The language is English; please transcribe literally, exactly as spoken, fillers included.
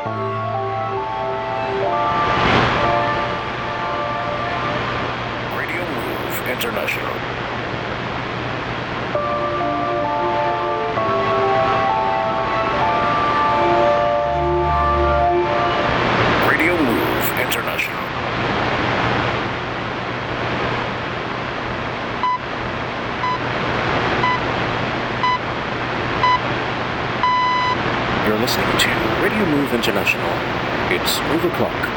Radio Move International. Radio Move International. You're listening to Radio Move International. It's Move O'Clock.